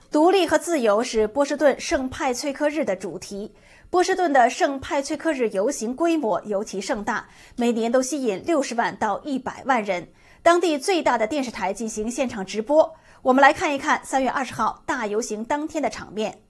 独立和自由是波士顿圣派翠克日的主题。波士顿的圣派翠克日游行规模尤其盛大，每年都吸引60万到100万人。当地最大的电视台进行现场直播。我们来看一看3月20号大游行当天的场面。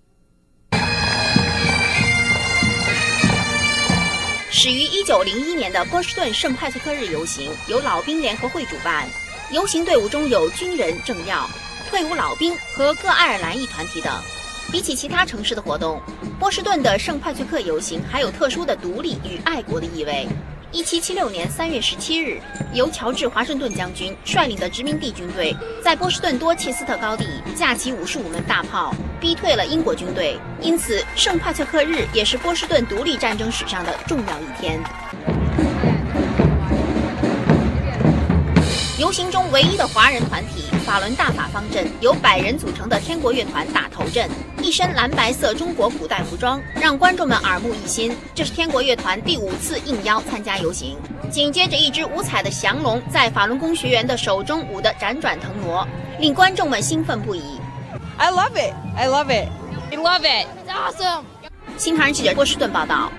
始于1901年的波士顿圣派翠克日游行由老兵联合会主办，游行队伍中有军人、政要、退伍老兵和各爱尔兰裔团体等。比起其他城市的活动，波士顿的圣派翠克游行还有特殊的独立与爱国的意味。1776年3月17日，由乔治·华盛顿将军率领的殖民地军队在波士顿多切斯特高地架起55门大炮，逼退了英国军队。因此，圣派翠克日也是波士顿独立战争史上的重要一天。游行中唯一的华人团体法伦大法方阵由100人组成的天国乐团打头阵，一身蓝白色中国古代服装，让观众们耳目一新。这是天国乐团第5次应邀参加游行。紧接着，一只五彩的降龙在法轮功学员的手中舞得辗转腾挪，令观众们兴奋不已。 I love it. I love it. I love it. It's awesome. 新唐人记者波士顿报道。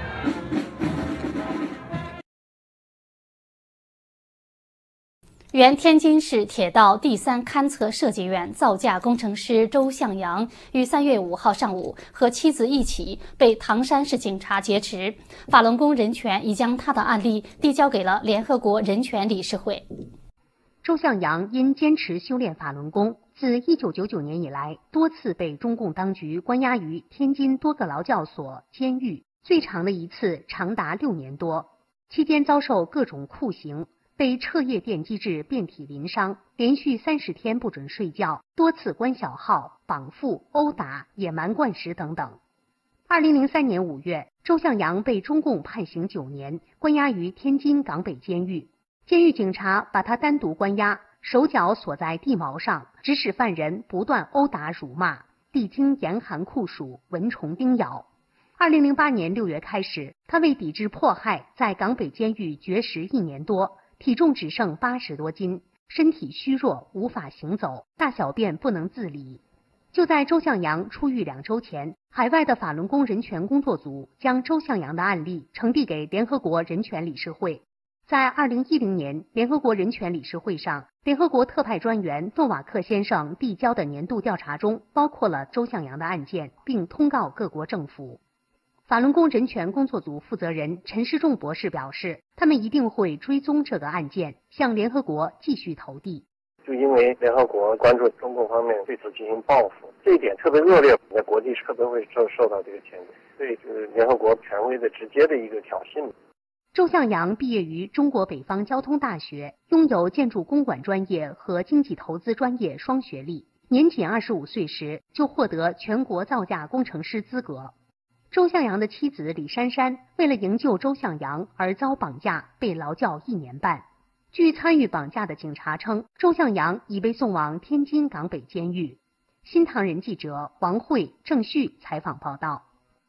原天津市铁道第3勘测设计院造价工程师周向阳于3月5号上午和妻子一起被唐山市警察劫持。法轮功人权已将他的案例递交给了联合国人权理事会。 周向阳因坚持修炼法轮功，自1999年以来多次被中共当局关押于天津多个劳教所、监狱，最长的一次长达6年多，期间遭受各种酷刑。被彻夜电击至遍体鳞伤，连续30天不准睡觉，多次关小号、绑缚、殴打、野蛮灌食等等。2003年5月，周向阳被中共判刑9年，关押于天津港北监狱。监狱警察把他单独关押，手脚锁在地锚上，指使犯人不断殴打辱骂，历经严寒酷暑、蚊虫叮咬。2008年6月开始，他为抵制迫害，在港北监狱绝食1年多。体重只剩80多斤，身体虚弱，无法行走，大小便不能自理。就在周向阳出狱2周前，海外的法轮功人权工作组将周向阳的案例呈递给联合国人权理事会。在2010年联合国人权理事会上，联合国特派专员诺瓦克先生递交的年度调查中包括了周向阳的案件，并通告各国政府。法轮功人权工作组负责人陈世仲博士表示，他们一定会追踪这个案件，向联合国继续投递。 就因为联合国关注中共方面对此进行报复，这一点特别恶劣，在国际特别会受到这个谴责，所以就是联合国权威的直接的一个挑衅。 周向阳毕业于中国北方交通大学，拥有建筑公管专业和经济投资专业双学历，年仅25岁时就获得全国造价工程师资格。周向阳的妻子李珊珊为了营救周向阳而遭绑架，被劳教1年半。据参与绑架的警察称，周向阳已被送往天津港北监狱。新唐人记者王慧、郑旭采访报道。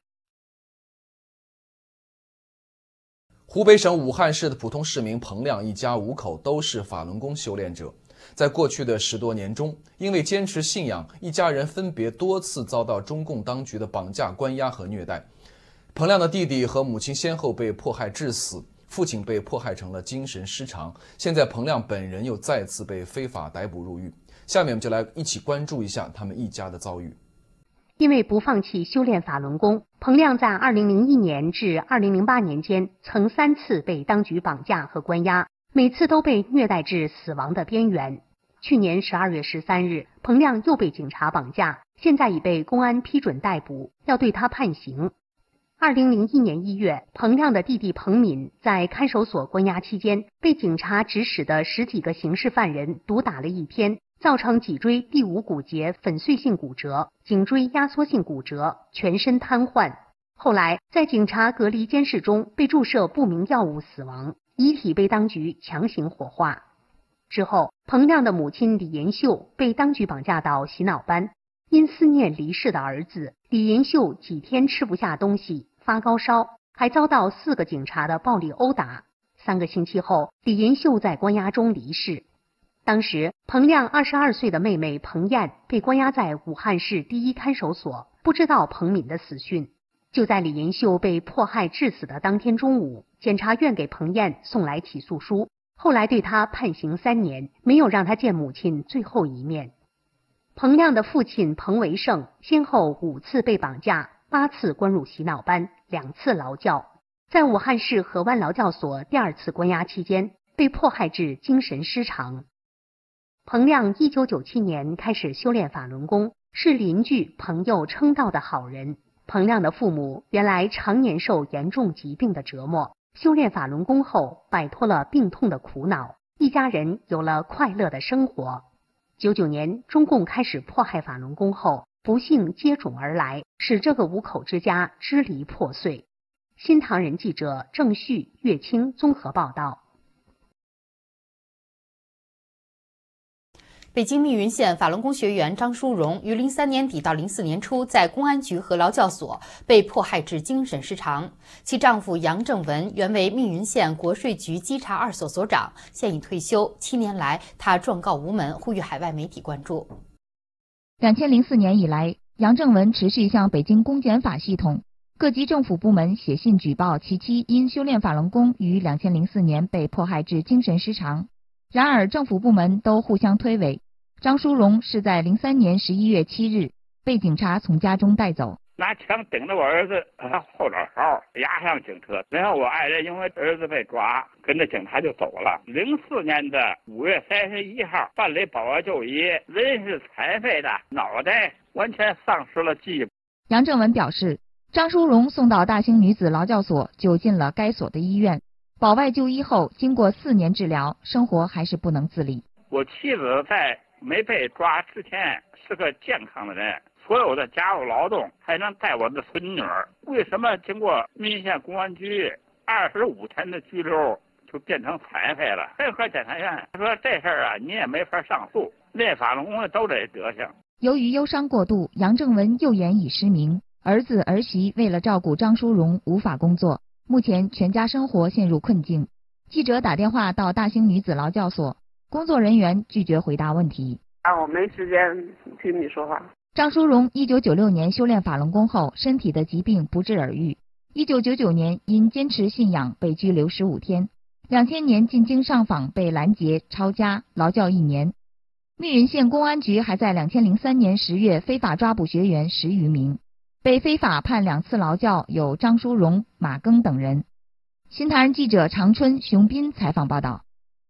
湖北省武汉市的普通市民彭亮一家5口都是法轮功修炼者。在过去的10多年中，因为坚持信仰，一家人分别多次遭到中共当局的绑架、关押和虐待。彭亮的弟弟和母亲先后被迫害致死，父亲被迫害成了精神失常，现在彭亮本人又再次被非法逮捕入狱。下面我们就来一起关注一下他们一家的遭遇。 因为不放弃修炼法轮功，彭亮在2001年至2008年间曾3次被当局绑架和关押，每次都被虐待至死亡的边缘。去年12月13日，彭亮又被警察绑架，现在已被公安批准逮捕，要对他判刑。2001年1月，彭亮的弟弟彭敏在看守所关押期间，被警察指使的10几个刑事犯人毒打了1天，造成脊椎第5骨节粉碎性骨折、颈椎压缩性骨折、全身瘫痪。后来在警察隔离监视中被注射不明药物死亡，遗体被当局强行火化。之后，彭亮的母亲李延秀被当局绑架到洗脑班，因思念离世的儿子，李延秀几天吃不下东西，发高烧，还遭到4个警察的暴力殴打。3个星期后，李延秀在关押中离世。 当时，彭亮22岁的妹妹彭艳被关押在武汉市第一看守所，不知道彭敏的死讯。就在李延秀被迫害致死的当天中午，检察院给彭艳送来起诉书，后来对他判刑3年，没有让他见母亲最后一面。彭亮的父亲彭维胜先后5次被绑架，8次关入洗脑班，2次劳教，在武汉市河湾劳教所第2次关押期间，被迫害致精神失常。彭亮1997年开始修炼法轮功，是邻居朋友称道的好人。彭亮的父母原来常年受严重疾病的折磨，修炼法轮功后摆脱了病痛的苦恼，一家人有了快乐的生活。99年中共开始迫害法轮功后，不幸接踵而来，使这个5口之家支离破碎。新唐人记者郑旭、岳清综合报道。 北京密云县法轮功学员张淑荣于03年底到04年初在公安局和劳教所被迫害致精神失常。其丈夫杨正文原为密云县国税局稽查2所所长，现已退休。7年来，他状告无门，呼吁海外媒体关注。 2004年以来，杨正文持续向北京公检法系统、各级政府部门写信举报其妻因修炼法轮功于2004年被迫害致精神失常。然而，政府部门都互相推诿。张淑荣是在03年11月7日被警察从家中带走， 拿枪顶着我儿子后脑勺，押上警车。然后我爱人因为儿子被抓，跟着警察就走了。04年的5月31号办理保外就医，人是残废的，脑袋完全丧失了记忆。 杨正文表示，张淑荣送到大兴女子劳教所，就进了该所的医院。保外就医后，经过4年治疗，生活还是不能自理。 我妻子在没被抓之前是个健康的人，所有的家务劳动还能带我的孙女儿。为什么经过密云县公安局25天的拘留就变成残废了？配合检察院说这事儿啊，你也没法上诉，练法轮功的都这德行。 由于忧伤过度，杨正文右眼已失明，儿子儿媳为了照顾张淑荣无法工作，目前全家生活陷入困境。记者打电话到大兴女子劳教所，工作人员拒绝回答问题。 我没时间听你说话。 张淑荣1996年修炼法轮功后，身体的疾病不治而愈。1999年因坚持信仰被拘留15天。2000年进京上访被拦截抄家，劳教1年。密云县公安局还在2003年10月非法抓捕学员10余名，被非法判2次劳教有张淑荣、马庚等人。新唐人记者长春、熊斌采访报道。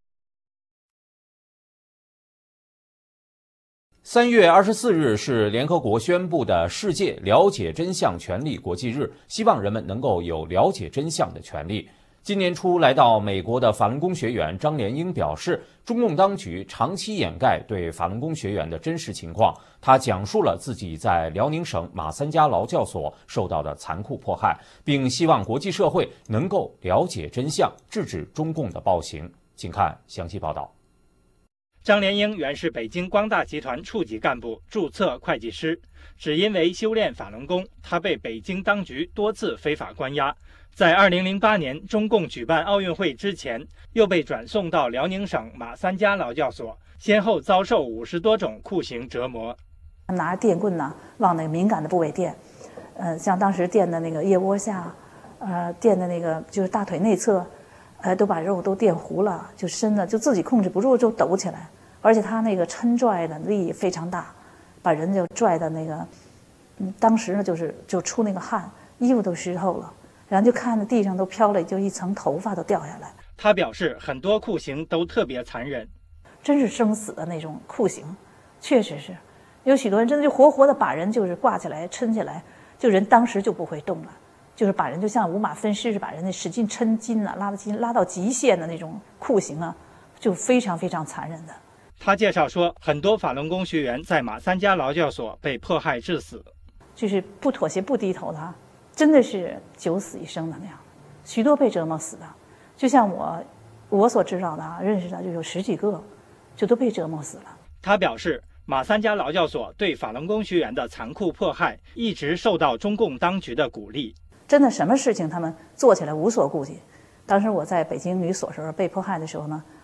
3月24日是联合国宣布的世界了解真相权利国际日，希望人们能够有了解真相的权利。今年初来到美国的法轮功学员张连英表示，中共当局长期掩盖对法轮功学员的真实情况。他讲述了自己在辽宁省马三家劳教所受到的残酷迫害，并希望国际社会能够了解真相，制止中共的暴行。请看详细报道。 张连英原是北京光大集团处级干部、注册会计师，只因为修炼法轮功，他被北京当局多次非法关押。在2008年中共举办奥运会之前，又被转送到辽宁省马三家劳教所，先后遭受50多种酷刑折磨。 拿着电棍呢，往那个敏感的部位电，像当时电的那个腋窝下，电的那个就是大腿内侧。都把肉都电糊了，就伸了，就自己控制不住就抖起来，而且他那个抻拽的力非常大，把人就拽的那个，当时呢就出那个汗，衣服都湿透了，然后就看着地上都飘了就一层头发都掉下来。 他表示很多酷刑都特别残忍， 真是生死的那种酷刑，确实是，有许多人真的就活活的把人就是挂起来抻起来，就人当时就不会动了。就是把人就像五马分尸，是把人那使劲抻筋啊，拉到极限的那种酷刑啊，就非常非常残忍的。 他介绍说，很多法轮功学员在马三家劳教所被迫害致死， 就是不妥协不低头的，真的是九死一生的那样，许多被折磨死的。就像我所知道的认识的就有10几个，就都被折磨死了。 他表示，马三家劳教所对法轮功学员的残酷迫害一直受到中共当局的鼓励。 真的什么事情他们做起来无所顾忌。当时我在北京女所时候被迫害的时候呢，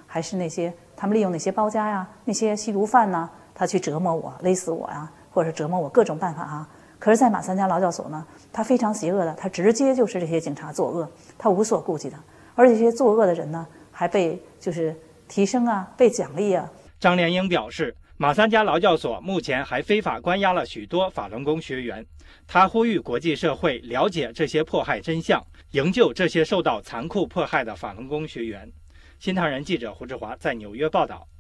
还是那些他们利用那些包夹呀、那些吸毒犯呐，他去折磨我、勒死我呀，或者折磨我各种办法啊。可是，在马三家劳教所呢，他非常邪恶的，他直接就是这些警察作恶，他无所顾忌的，而且这些作恶的人呢，还被就是提升啊，被奖励啊。 张连英表示，马三家劳教所目前还非法关押了许多法轮功学员，他呼吁国际社会了解这些迫害真相，营救这些受到残酷迫害的法轮功学员。新唐人记者胡志华在纽约报道。